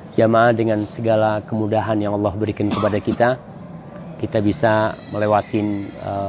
jamaah dengan segala kemudahan yang Allah berikan kepada kita bisa melewatin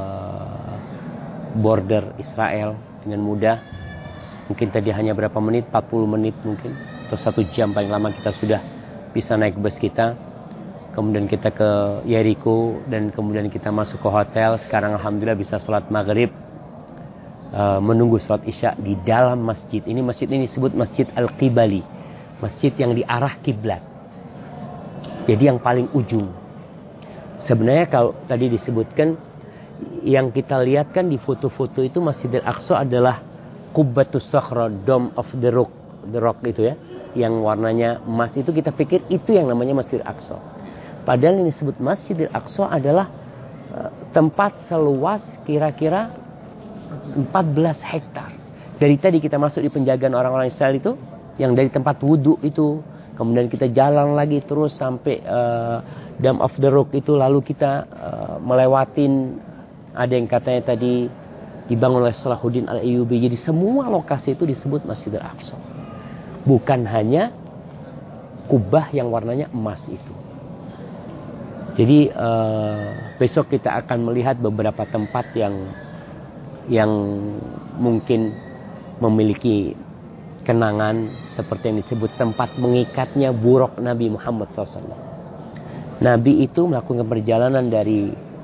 border Israel dengan mudah. Mungkin tadi hanya berapa menit, 40 menit mungkin, atau 1 jam paling lama kita sudah bisa naik bus kita. Kemudian kita ke Jericho dan kemudian kita masuk ke hotel. Sekarang alhamdulillah bisa sholat maghrib, menunggu sholat isya di dalam masjid. Masjid ini disebut Masjid Al-Qibali, masjid yang di arah kiblat. Jadi yang paling ujung. Sebenarnya kalau tadi disebutkan, yang kita lihat kan di foto-foto itu Masjidil Aqsa adalah Qubbatus Sakhra, Dome of the Rock itu ya, yang warnanya emas itu, kita pikir itu yang namanya Masjidil Aqsa. Padahal yang disebut Masjidil Aqsa adalah tempat seluas kira-kira 14 hektar. Dari tadi kita masuk di penjagaan orang-orang Israel itu, yang dari tempat wudhu itu, kemudian kita jalan lagi terus sampai Dome of the Rock itu, lalu kita melewatin, ada yang katanya tadi dibangun oleh Salahuddin Al-Ayyubi. Jadi semua lokasi itu disebut Masjidil Aqsa. Bukan hanya kubah yang warnanya emas itu. Jadi besok kita akan melihat beberapa tempat yang mungkin memiliki kenangan, seperti yang disebut tempat mengikatnya buruk Nabi Muhammad SAW. Nabi itu melakukan perjalanan dari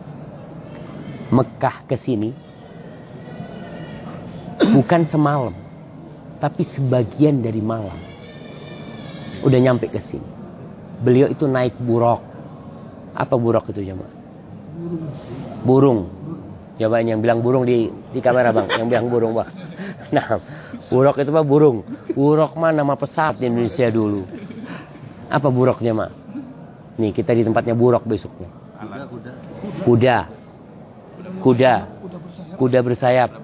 Mekah ke sini bukan semalam, tapi sebagian dari malam udah nyampe ke sini. Beliau itu naik buruk. Apa buruk itu jemaah? Burung. Coba yang bilang burung di kamera bang, yang bilang burung bang. Nah, buruk itu apa? Burung. Buruk mah nama pesawat di Indonesia dulu. Apa buruknya mak? Nih kita di tempatnya buruk besoknya. Kuda bersayap.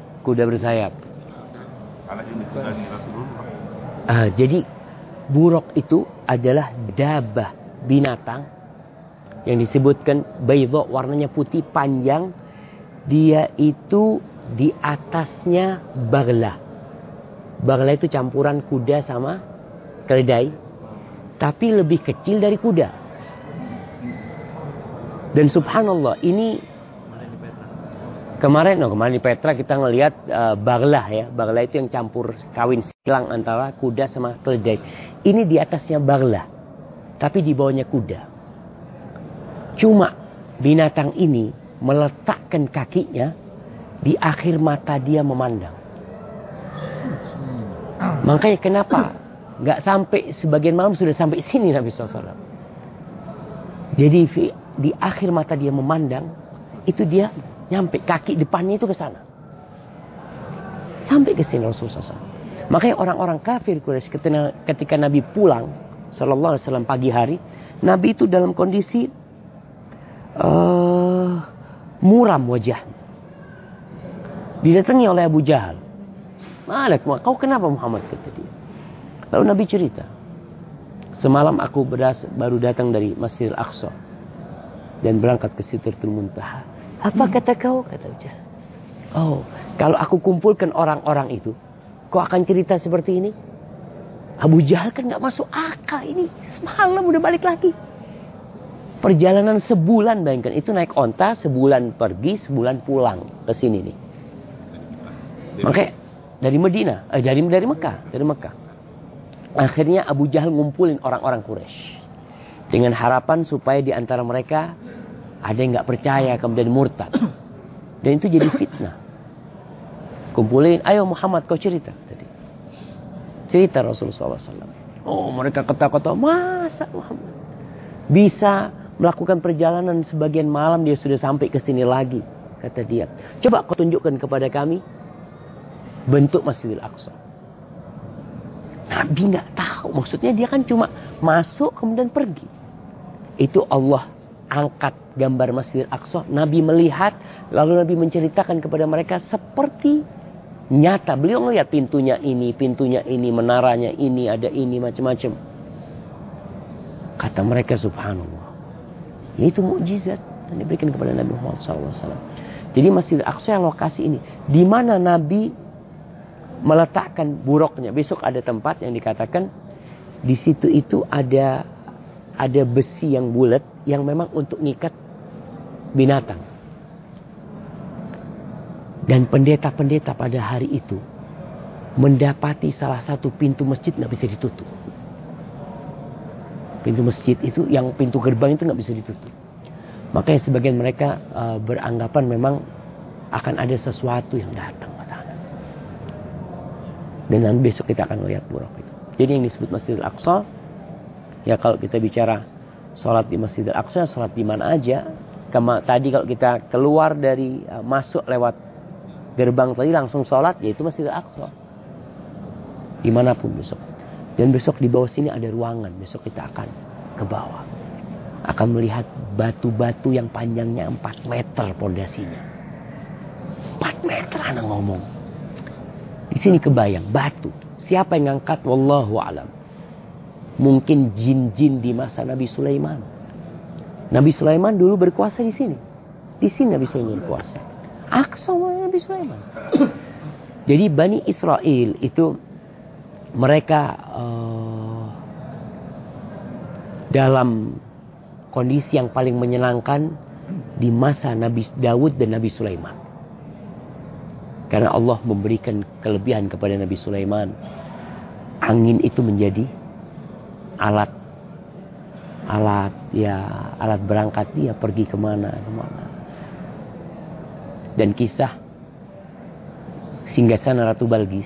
Jadi buruk itu adalah dabah, binatang yang disebutkan baydha, warnanya putih, panjang. Dia itu di atasnya baghlah. Baghlah itu campuran kuda sama keledai, tapi lebih kecil dari kuda. Dan subhanallah, ini kemarin di Petra kita ngelihat baghlah ya. Baghlah itu yang campur kawin silang antara kuda sama keledai. Ini di atasnya baghlah, tapi di bawahnya kuda. Cuma binatang ini meletakkan kakinya di akhir mata dia memandang. Makanya kenapa nggak sampai sebagian malam sudah sampai sini Nabi SAW. Jadi di akhir mata dia memandang, itu dia nyampe kaki depannya itu ke sana. Sampai ke sini Rasulullah SAW. Makanya orang-orang kafir Quraisy ketika Nabi pulang sallallahu alaihi wasallam pagi hari, Nabi itu dalam kondisi muram wajah. Didatangi oleh Abu Jahal. Malak, kau kenapa Muhammad, kata dia. Lalu Nabi cerita, semalam aku baru datang dari Masjidil Aqsa dan berangkat ke Sidratul Muntaha. Apa kata kau? Kata Abu Jahal. Oh, kalau aku kumpulkan orang-orang itu, kau akan cerita seperti ini? Abu Jahal kan gak masuk akal ini. Semalam udah balik lagi. Perjalanan sebulan, bayangkan. Itu naik onta, sebulan pergi, sebulan pulang ke sini nih. Makanya dari Medina, dari Mekah. Akhirnya Abu Jahal ngumpulin orang-orang Quraisy dengan harapan supaya di antara mereka ada yang nggak percaya kemudian murtad. Dan itu jadi fitnah. Kumpulin, ayo Muhammad kau cerita tadi. Cerita Rasulullah SAW. Oh, mereka ketawa-ketawa, masa Muhammad bisa melakukan perjalanan sebagian malam dia sudah sampai ke sini lagi, kata dia. Coba kau tunjukkan kepada kami bentuk Masjidil Aqsa. Nabi nggak tahu, maksudnya dia kan cuma masuk kemudian pergi. Itu Allah angkat gambar Masjidil Aqsa, Nabi melihat, lalu Nabi menceritakan kepada mereka seperti nyata. Beliau melihat pintunya ini, menaranya ini, ada ini, macam-macam. Kata mereka subhanallah, itu mukjizat yang diberikan kepada Nabi Muhammad SAW. Jadi Masjidil Aqsa yang lokasi ini, di mana Nabi meletakkan buruknya. Besok ada tempat yang dikatakan Di situ itu ada besi yang bulat yang memang untuk ngikat binatang. Dan pendeta-pendeta pada hari itu mendapati salah satu pintu masjid nggak bisa ditutup. Pintu masjid itu, yang pintu gerbang itu nggak bisa ditutup. Makanya sebagian mereka beranggapan memang akan ada sesuatu yang datang ke sana. Dan nanti besok kita akan melihat buruk itu. Jadi yang disebut Masjidil Aqsa, ya kalau kita bicara sholat di Masjidil Aqsa, sholat di mana aja. Tadi kalau kita keluar dari masuk lewat gerbang tadi langsung sholat, yaitu Masjidil Aqsa. Dimanapun besok. Dan besok di bawah sini ada ruangan. Besok kita akan ke bawah. Akan melihat batu-batu yang panjangnya 4 meter pondasinya. 4 meter anak ngomong. Di sini kebayang batu. Siapa yang ngangkat? Wallahu a'lam. Mungkin jin-jin di masa Nabi Sulaiman. Nabi Sulaiman dulu berkuasa di sini. Di sini Nabi Sulaiman berkuasa. Aqsa Nabi Sulaiman. Jadi Bani Israel itu mereka dalam kondisi yang paling menyenangkan di masa Nabi Daud dan Nabi Sulaiman. Karena Allah memberikan kelebihan kepada Nabi Sulaiman. Angin itu menjadi alat berangkat dia pergi kemana. Dan kisah singgasana Ratu Balqis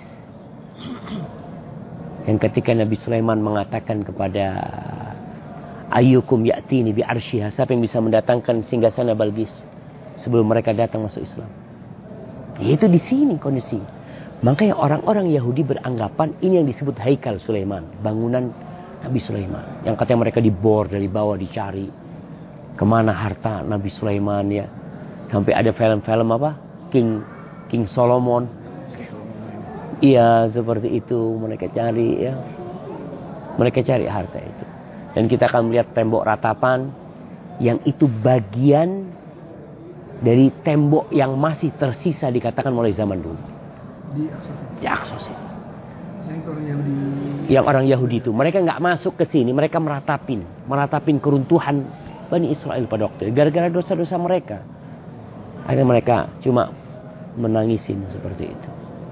yang ketika Nabi Sulaiman mengatakan kepada ayyukum ya'tini bi arsyiha, siapa yang bisa mendatangkan singgasana Balqis sebelum mereka datang masuk Islam. Itu di sini kondisi. Makanya orang-orang Yahudi beranggapan ini yang disebut Haikal Sulaiman, bangunan Nabi Sulaiman. Yang katanya mereka dibor dari bawah, dicari kemana harta Nabi Sulaiman ya. Sampai ada film-film apa? King Solomon. Iya, seperti itu mereka cari ya. Mereka cari harta itu. Dan kita akan melihat tembok ratapan yang itu bagian dari tembok yang masih tersisa dikatakan mulai zaman dulu. Di Aqsa. Yang orang Yahudi itu, mereka nggak masuk ke sini, mereka meratapin keruntuhan Bani Israel pada waktu itu. Gara-gara dosa-dosa mereka. Akhirnya mereka cuma menangisin seperti itu.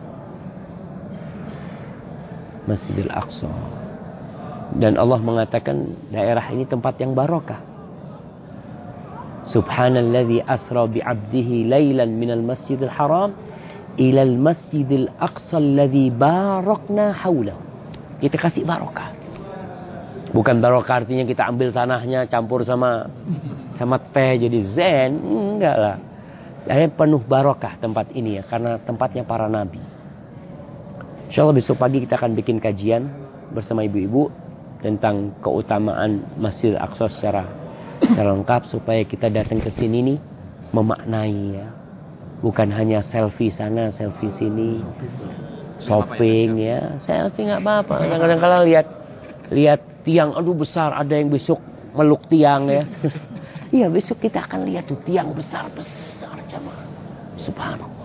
Masjidil Aqsa. Dan Allah mengatakan daerah ini tempat yang barokah. Subhanalladzi asra bi'abdihi lailan minal masjidil haram ilal masjidil aqsa alladzi barakna haulahu. Kita kasih barokah. Bukan barokah artinya kita ambil tanahnya campur sama teh jadi zen. Enggak lah. Akhirnya penuh barokah tempat ini ya, karena tempatnya para nabi. InsyaAllah besok pagi kita akan bikin kajian bersama ibu-ibu tentang keutamaan Masjid Aqsa secara lengkap, supaya kita datang ke sini nih memaknai ya. Bukan hanya selfie sana, selfie sini, shopping ya. Selfie nggak apa-apa. Kadang-kadang kalau lihat tiang, aduh besar, ada yang besok meluk tiang ya. Iya, besok kita akan lihat tuh tiang besar-besar jamaah. Subhanallah.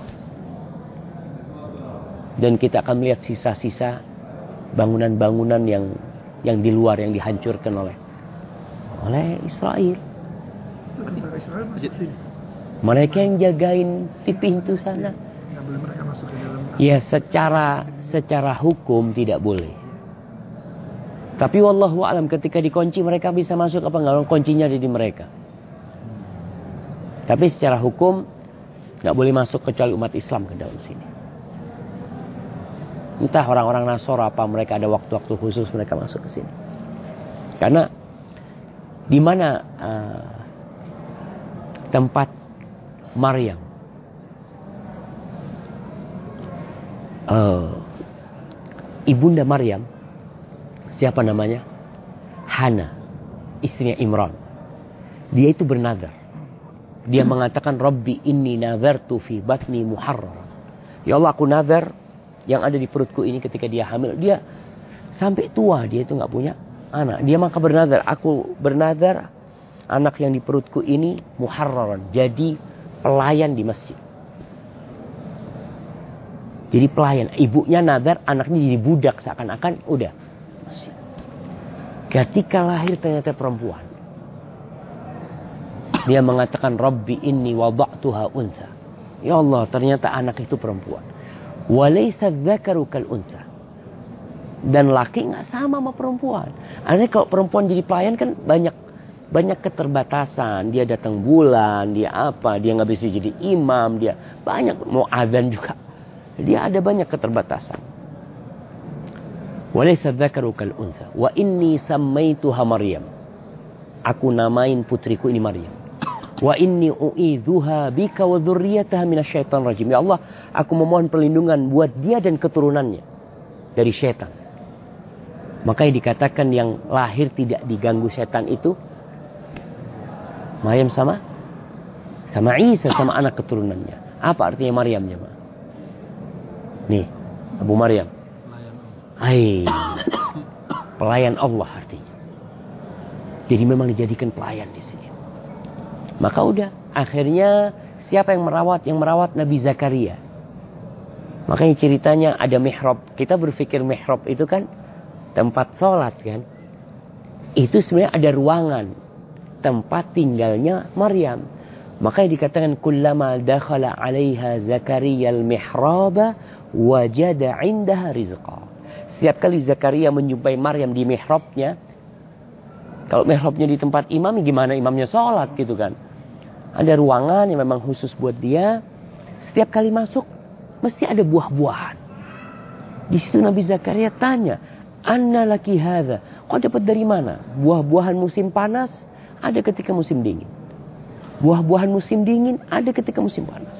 Dan kita akan melihat sisa-sisa bangunan-bangunan yang di luar yang dihancurkan oleh Israel. Mereka yang jagain di pintu sana. Ya, secara hukum tidak boleh. Tapi wallahu alam ketika dikunci mereka bisa masuk apa enggak, kuncinya ada di mereka. Tapi secara hukum enggak boleh masuk kecuali umat Islam ke dalam sini. Entah orang-orang Nasara apa mereka ada waktu-waktu khusus mereka masuk ke sini. Karena di mana tempat Maryam, ibunda Maryam, siapa namanya? Hana, istrinya Imran. Dia itu bernazar. Dia mengatakan, Rabbi inni nazartu fi batni muharrar. Ya Allah, aku nazar yang ada di perutku ini ketika dia hamil. Dia sampai tua dia itu nggak punya anak. Dia maka bernazar, aku bernazar anak yang di perutku ini muharraran, jadi pelayan di masjid. Jadi pelayan. Ibunya nazar, anaknya jadi budak seakan-akan udah masjid. Ketika lahir ternyata perempuan. Dia mengatakan, Rabbi inni wada'tuha untha. Ya Allah, ternyata anak itu perempuan. Walaysa dzakaru kal untha. Dan laki nggak sama perempuan. Artinya kalau perempuan jadi pelayan kan banyak keterbatasan. Dia datang bulan, dia apa, dia nggak bisa jadi imam, dia banyak mau azan juga. Dia ada banyak keterbatasan. Walaysa dzakaru kal untha. Wa inni sammaituha Maryam. Aku namain putriku ini Maryam. Wa inni u'idzuha bika wa dzurriyyataha minasyaitonir rajim. Ya Allah, aku memohon perlindungan buat dia dan keturunannya dari syaitan. Makanya dikatakan yang lahir tidak diganggu syaitan itu Maryam sama Isa, sama anak keturunannya. Apa artinya Maryamnya, Ma? Nih, Abu Maryam. Pelayan Allah artinya. Jadi memang dijadikan pelayan di sini. Maka udah, akhirnya siapa yang merawat? Yang merawat Nabi Zakaria. Makanya ceritanya ada mihrab. Kita berpikir mihrab itu kan tempat sholat kan. Itu sebenarnya ada ruangan. Tempat tinggalnya Maryam. Makanya dikatakan kullama dakhala 'alaiha Zakaria al-mihraba wajada 'indaha rizqa. Setiap kali Zakaria menjumpai Maryam di mihrabnya. Kalau mihrabnya di tempat imam, gimana imamnya sholat gitu kan. Ada ruangan yang memang khusus buat dia. Setiap kali masuk, mesti ada buah-buahan. Di situ Nabi Zakaria tanya, Anna laki hadza? Kau dapat dari mana? Buah-buahan musim panas, ada ketika musim dingin. Buah-buahan musim dingin, ada ketika musim panas.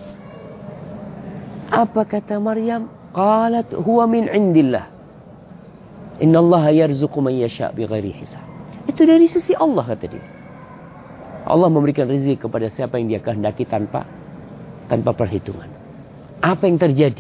Apa kata Maryam? Qalat huwa min indillah. Innallaha yarzuqu man yasha' bighairi hisab. Itu dari sisi Allah kata dia. Allah memberikan rezeki kepada siapa yang dia kehendaki tanpa perhitungan. Apa yang terjadi?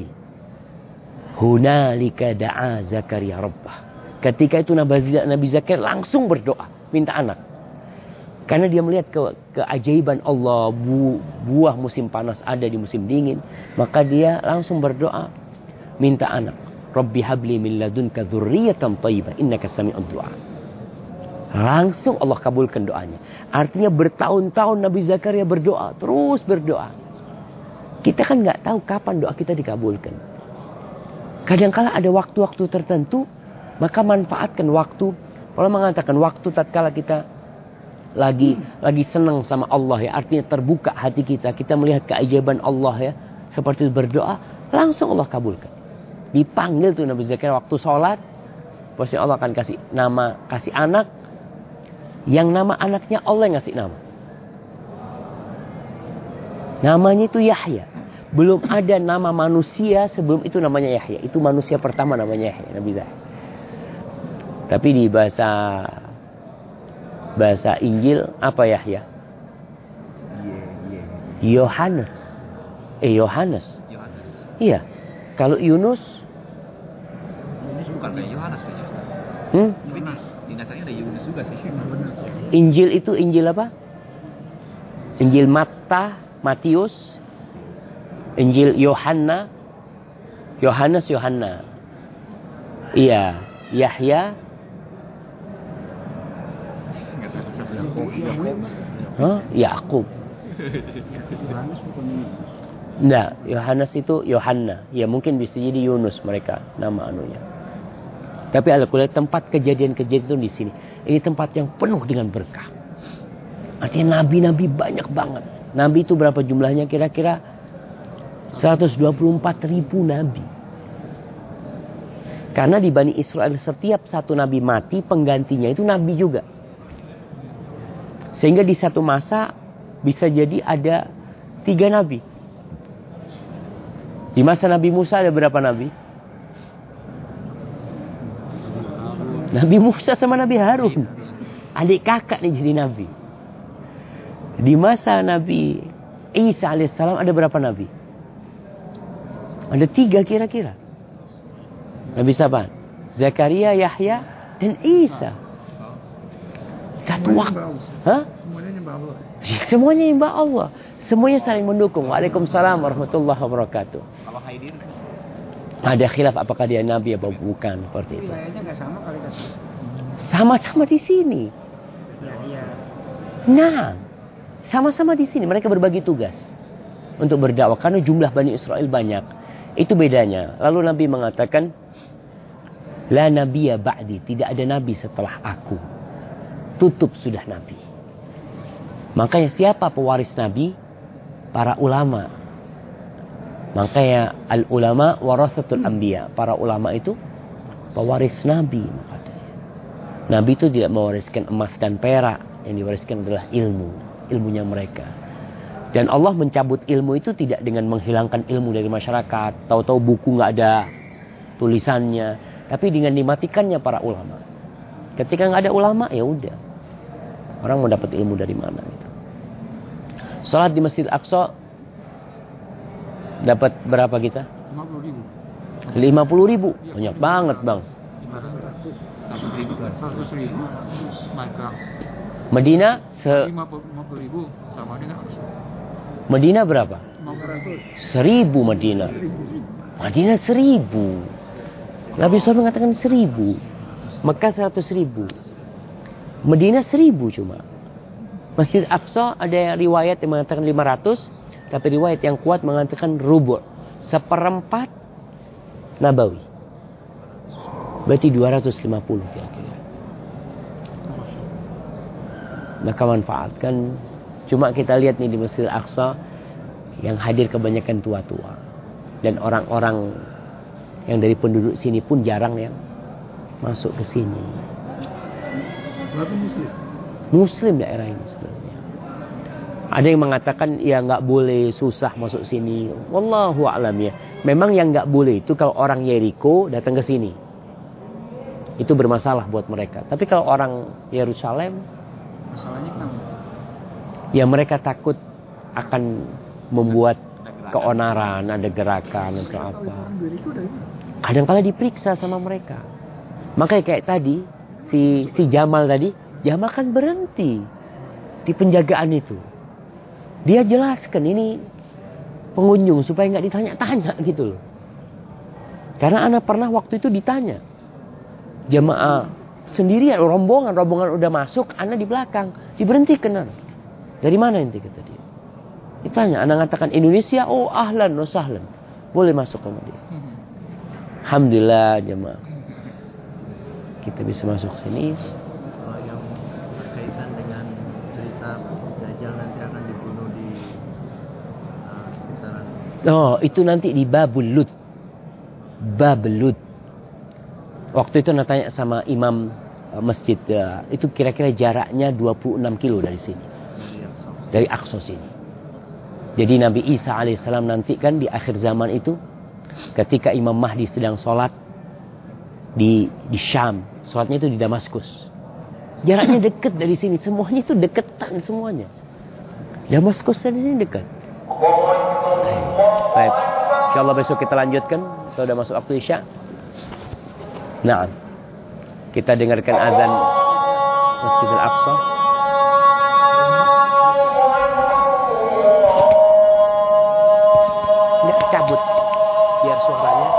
Hunalika da'a Zakaria rabbah. Ketika itu Nabi Zakaria langsung berdoa, minta anak. Karena dia melihat keajaiban Allah, buah musim panas ada di musim dingin, maka dia langsung berdoa, minta anak. Rabbi habli min ladunka dzurriyyatan thayyibah innaka sami'ud du'a. Langsung Allah kabulkan doanya. Artinya bertahun-tahun Nabi Zakaria berdoa. Terus berdoa. Kita kan nggak tahu kapan doa kita dikabulkan. Kadang-kala ada waktu-waktu tertentu. Maka manfaatkan waktu. Allah mengatakan waktu tatkala kita lagi senang sama Allah ya. Artinya terbuka hati kita. Kita melihat keajaiban Allah ya. Seperti itu berdoa. Langsung Allah kabulkan. Dipanggil tuh Nabi Zakaria waktu sholat. Pasti Allah akan kasih nama, kasih anak. Yang nama anaknya Allah yang ngasih nama. Namanya itu Yahya. Belum ada nama manusia sebelum itu namanya Yahya. Itu manusia pertama namanya Yahya, Nabi Zakaria. Tapi di bahasa Injil apa Yahya? Yohanes. Yohanes. Iya. Kalau Yunus bukan kayak Yohanes kayaknya. Yunus. Dinasanya ada Yunus juga sih. Injil itu Injil apa? Injil Matta, Matius, Injil Yohanna, Yohanes, Yohanna. Iya, Yahya. Yakub. Nah, Yohanes itu Yohanna. Ya mungkin bisa jadi Yunus mereka nama anunya. Tapi alhamdulillah tempat kejadian-kejadian itu di sini. Ini tempat yang penuh dengan berkah. Artinya nabi-nabi banyak banget. Nabi itu berapa jumlahnya kira-kira? 124.000 nabi. Karena di Bani Israel setiap satu nabi mati, penggantinya itu nabi juga. Sehingga di satu masa bisa jadi ada 3 nabi. Di masa Nabi Musa ada berapa nabi? Nabi Musa sama Nabi Harun. Adik kakak nih jadi nabi. Di masa Nabi Isa alaihissalam ada berapa nabi? Ada 3 kira-kira. Nabi siapa? Zakaria, Yahya, dan Isa. Satu waktu. Hah? Semuanya nyembah Allah. Semuanya nyembah Allah. Semuanya saling mendukung. Waalaikumsalam warahmatullahi wabarakatuh. Kalau Haidir Ada khilaf apakah dia nabi atau bukan seperti itu. Wilayahnya nggak sama kali kan? Sama-sama di sini. Iya. Nah, sama-sama di sini mereka berbagi tugas untuk berdakwah karena jumlah Bani Israel banyak. Itu bedanya. Lalu Nabi mengatakan, la nabiyya ba'di, tidak ada nabi setelah aku. Tutup sudah nabi. Makanya siapa pewaris nabi? Para ulama. Makanya al-ulama warasatul anbiya. Para ulama itu pewaris nabi. Nabi itu tidak mewariskan emas dan perak. Yang diwariskan adalah ilmu. Ilmunya mereka. Dan Allah mencabut ilmu itu tidak dengan menghilangkan ilmu dari masyarakat. Tahu-tahu buku nggak ada tulisannya. Tapi dengan dimatikannya para ulama. Ketika nggak ada ulama, ya udah. Orang mau dapat ilmu dari mana? Gitu. Salat di Masjid Aqsa dapat berapa kita? 50.000. 50.000. Banyak banget, Bang. 100.000 maka Medina 50.000 sama dengan Medina berapa? 1.000 Medina. Medina 1.000. Nabi SAW mengatakan 1.000. Mekah 100.000. Medina 1.000 cuma. Masjid Aqsa ada riwayat yang mengatakan 500. Tapi riwayat yang kuat mengatakan rubu'. 1/4 Nabawi. Berarti 250 kira-kira. Maka manfaatkan. Cuma kita lihat nih di Masjid Aqsa yang hadir kebanyakan tua-tua. Dan orang-orang yang dari penduduk sini pun jarang yang masuk ke sini. Muslim daerah ini sebenarnya. Ada yang mengatakan ya nggak boleh susah masuk sini. Wallahu a'lam ya. Memang yang nggak boleh itu kalau orang Yeriko datang ke sini. Itu bermasalah buat mereka. Tapi kalau orang Yerusalem, masalahnya kenapa? Ya mereka takut akan membuat keonaran, ada gerakan atau apa. Kadang-kala diperiksa sama mereka. Makanya kayak tadi si Jamal tadi, Jamal kan berhenti di penjagaan itu. Dia jelaskan ini pengunjung supaya nggak ditanya-tanya gitu loh. Karena anak pernah waktu itu ditanya. Jamaah sendirian, rombongan udah masuk, anak di belakang, diberhentikan. Dari mana inti kata dia? Ditanya, anak katakan Indonesia, oh ahlan, no sahlan, boleh masuk sama dia. Alhamdulillah jamaah, kita bisa masuk sini. Kalau yang berkaitan dengan cerita Dajjal nanti akan dibunuh di sekitaran. Oh, itu nanti di Babul Lut. Waktu itu tanya sama imam masjid, itu kira-kira jaraknya 26 kilo dari sini. Dari Aqsa sini. Jadi Nabi Isa alaihissalam nanti kan di akhir zaman itu, ketika Imam Mahdi sedang sholat di Syam, sholatnya itu di Damaskus. Jaraknya dekat dari sini, semuanya itu deketan semuanya. Damaskus dari sini dekat. Baik, insyaallah besok kita lanjutkan. Sudah masuk waktu Isya. Nah, kita dengarkan azan Masjidil Aqsa. Nggak cabut biar suaranya.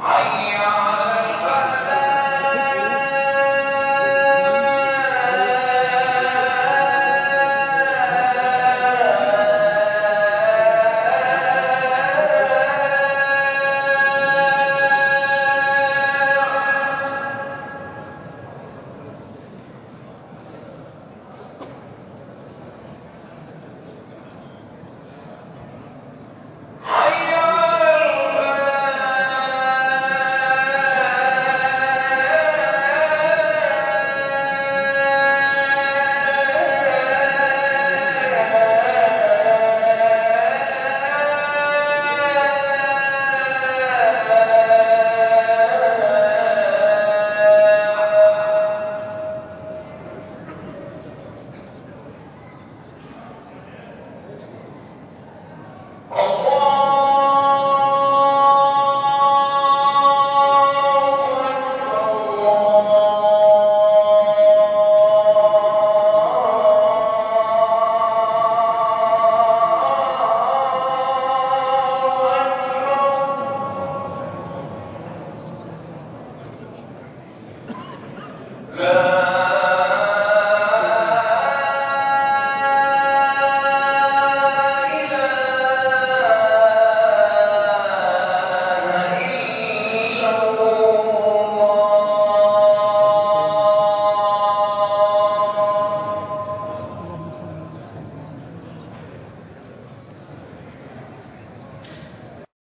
La